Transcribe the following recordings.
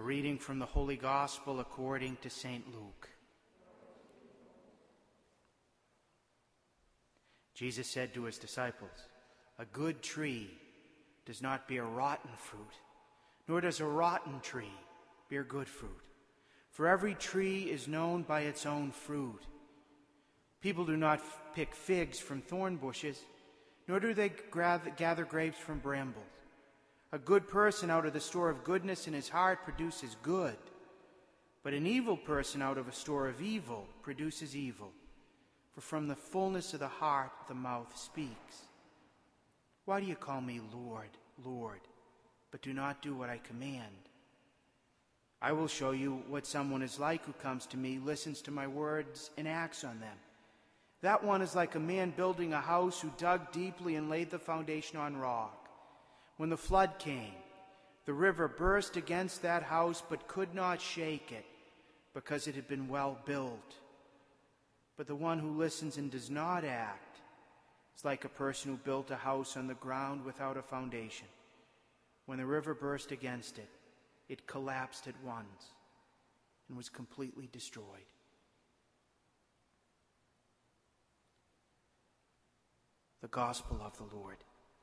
A reading from the Holy Gospel according to St. Luke. Jesus said to his disciples, "A good tree does not bear rotten fruit, nor does a rotten tree bear good fruit. For every tree is known by its own fruit. People do not pick figs from thorn bushes, nor do they gather grapes from brambles. A good person out of the store of goodness in his heart produces good, but an evil person out of a store of evil produces evil. For from the fullness of the heart the mouth speaks. Why do you call me Lord, Lord, but do not do what I command? I will show you what someone is like who comes to me, listens to my words, and acts on them. That one is like a man building a house who dug deeply and laid the foundation on rock. When the flood came, the river burst against that house but could not shake it, because it had been well built. But the one who listens and does not act is like a person who built a house on the ground without a foundation. When the river burst against it, it collapsed at once and was completely destroyed." The Gospel of the Lord.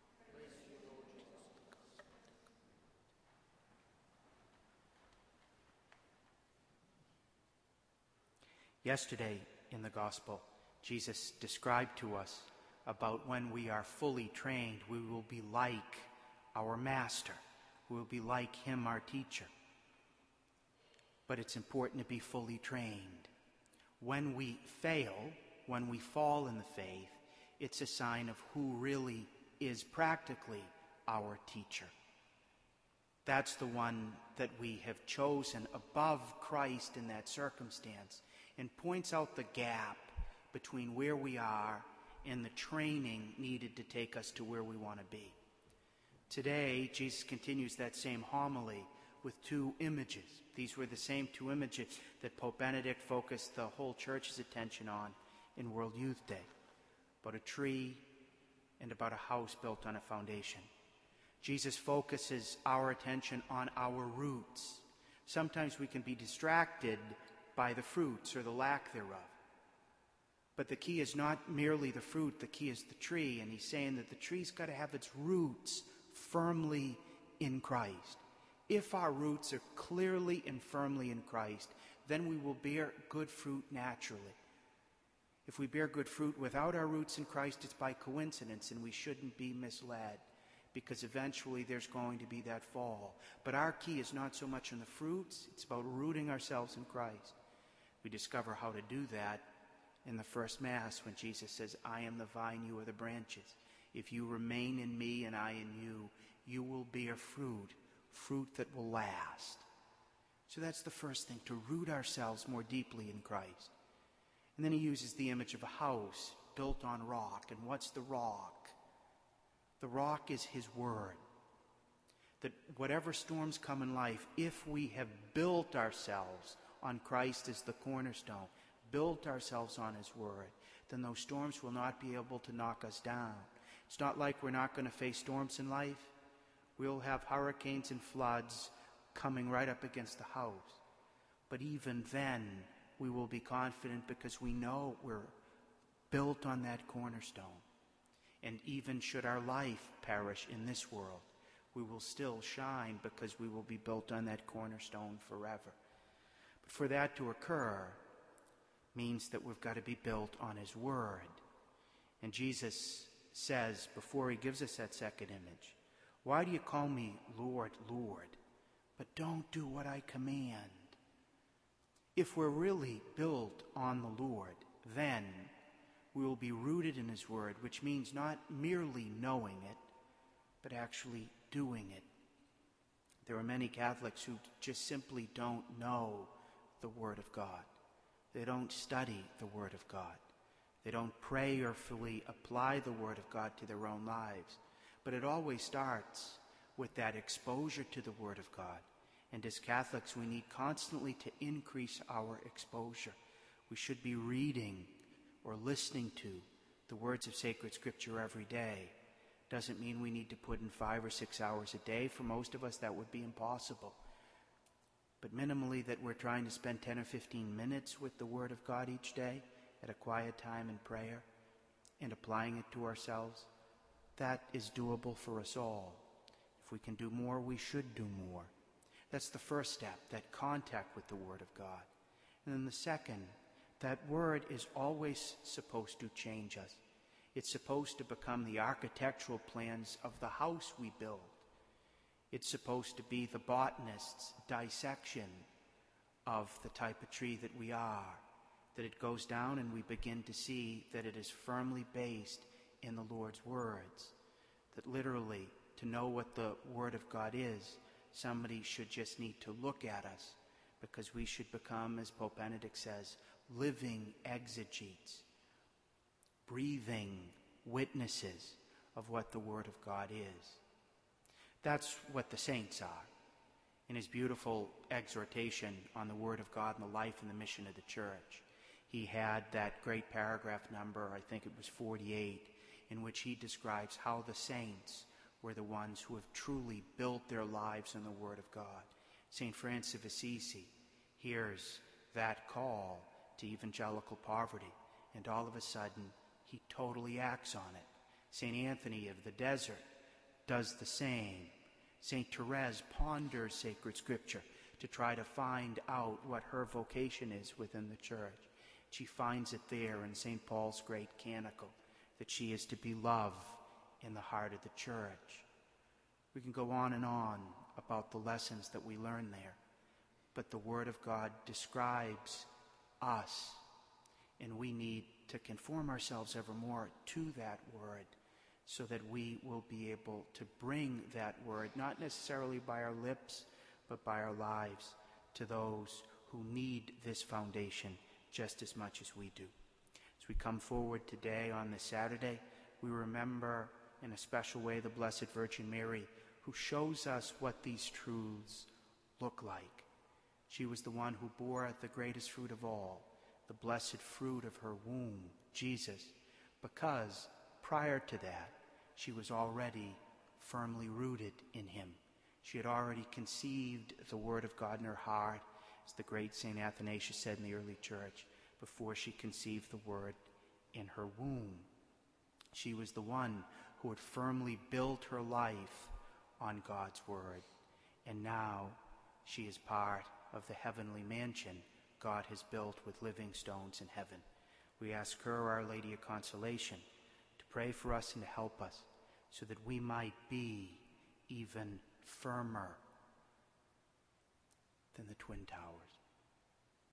Yesterday in the Gospel, Jesus described to us about when we are fully trained, we will be like our Master. We will be like him, our teacher. But it's important to be fully trained. When we fail, when we fall in the faith, it's a sign of who really is practically our teacher. That's the one that we have chosen above Christ in that circumstance, and points out the gap between where we are and the training needed to take us to where we want to be. Today, Jesus continues that same homily with two images. These were the same two images that Pope Benedict focused the whole church's attention on in World Youth Day, about a tree and about a house built on a foundation. Jesus focuses our attention on our roots. Sometimes we can be distracted by the fruits or the lack thereof. But the key is not merely the fruit, the key is the tree. And he's saying that the tree's got to have its roots firmly in Christ. If our roots are clearly and firmly in Christ, then we will bear good fruit naturally. If we bear good fruit without our roots in Christ, it's by coincidence, and we shouldn't be misled, because eventually there's going to be that fall. But our key is not so much in the fruits, it's about rooting ourselves in Christ. We discover how to do that in the first Mass when Jesus says, "I am the vine, you are the branches. If you remain in me and I in you, you will bear fruit, fruit that will last." So that's the first thing, to root ourselves more deeply in Christ. And then he uses the image of a house built on rock. And what's the rock? The rock is his word. That whatever storms come in life, if we have built ourselves on Christ as the cornerstone, built ourselves on his word, then those storms will not be able to knock us down. It's not like we're not going to face storms in life. We'll have hurricanes and floods coming right up against the house. But even then, we will be confident because we know we're built on that cornerstone. And even should our life perish in this world, we will still shine because we will be built on that cornerstone forever. But for that to occur means that we've got to be built on his word. And Jesus says, before he gives us that second image, "Why do you call me Lord, Lord, but don't do what I command?" If we're really built on the Lord, then we will be rooted in his word, which means not merely knowing it, but actually doing it. There are many Catholics who just simply don't know the Word of God. They don't study the Word of God. They don't pray or fully apply the Word of God to their own lives. But it always starts with that exposure to the Word of God. And as Catholics, we need constantly to increase our exposure. We should be reading or listening to the words of sacred Scripture every day. Doesn't mean we need to put in 5 or 6 hours a day. For most of us, that would be impossible. but minimally that we're trying to spend 10 or 15 minutes with the Word of God each day at a quiet time in prayer and applying it to ourselves, that is doable for us all. If we can do more, we should do more. That's the first step, that contact with the Word of God. And then the second, that Word is always supposed to change us. It's supposed to become the architectural plans of the house we build. It's supposed to be the botanist's dissection of the type of tree that we are, that it goes down and we begin to see that it is firmly based in the Lord's words, that literally to know what the Word of God is, somebody should just need to look at us, because we should become, as Pope Benedict says, living exegetes, breathing witnesses of what the Word of God is. That's what the saints are. In his beautiful exhortation on the Word of God and the life and the mission of the Church, he had that great paragraph number, I think it was 48, in which he describes how the saints were the ones who have truly built their lives on the Word of God. St. Francis of Assisi hears that call to evangelical poverty, and all of a sudden he totally acts on it. St. Anthony of the Desert does the same. St. Therese ponders sacred scripture to try to find out what her vocation is within the church. She finds it there in St. Paul's great canticle, that she is to be love in the heart of the church. We can go on and on about the lessons that we learn there, but the Word of God describes us, and we need to conform ourselves ever more to that Word, so that we will be able to bring that Word, not necessarily by our lips, but by our lives, to those who need this foundation just as much as we do. As we come forward today on this Saturday, we remember in a special way the Blessed Virgin Mary, who shows us what these truths look like. She was the one who bore the greatest fruit of all, the blessed fruit of her womb, Jesus, because prior to that, she was already firmly rooted in him. She had already conceived the Word of God in her heart, as the great St. Athanasius said in the early church, before she conceived the Word in her womb. She was the one who had firmly built her life on God's Word. And now she is part of the heavenly mansion God has built with living stones in heaven. We ask her, Our Lady of Consolation, to pray for us and to help us, so that we might be even firmer than the twin towers.